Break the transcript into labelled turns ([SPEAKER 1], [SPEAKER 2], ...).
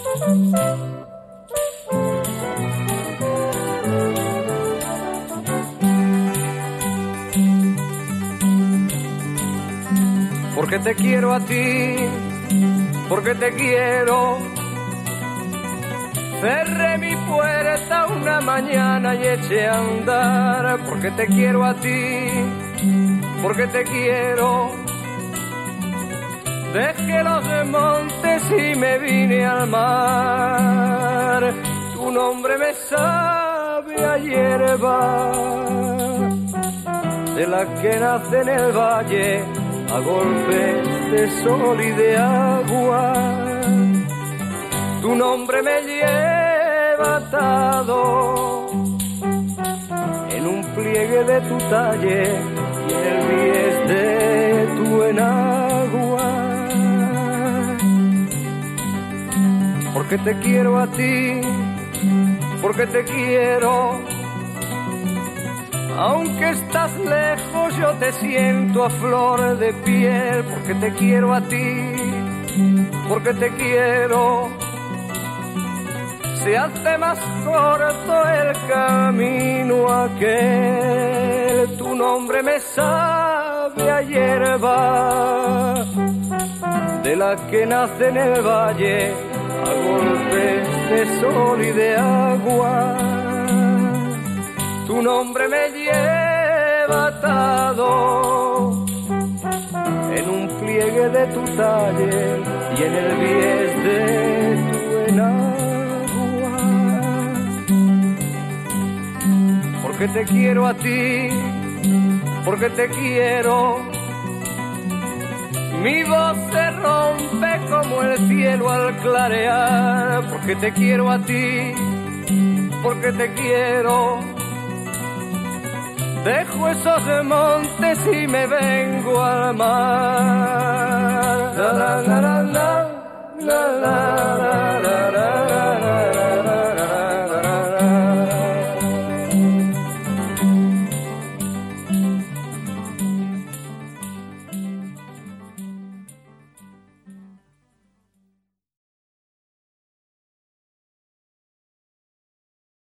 [SPEAKER 1] Porque te quiero a ti, porque te quiero. Cerré mi puerta una mañana y eché a andar, porque te quiero a ti, porque te quiero. Dejé los montes y me vine al mar. Tu nombre me sabe a hierba, de la que nace en el valle a golpes de sol y de agua. Tu nombre me lleva atado en un pliegue de tu talle y en el bies de tu enagua. Porque te quiero a ti, porque te quiero. Aunque estás lejos yo te siento a flor de piel, porque te quiero a ti, porque te quiero. Se hace más corto el camino aquel, tu nombre me sabe a hierba, de la que nace en el valle a golpes de sol y de agua. Tu nombre me lleva atado en un pliegue de tu talle y en el bies de tu enagua. Porque te quiero a ti, porque te quiero. Mi voz se rompe como el cielo al clarear, porque te quiero a ti, porque te quiero. Dejo esos montes y me vengo al mar. La la la la la la la la la.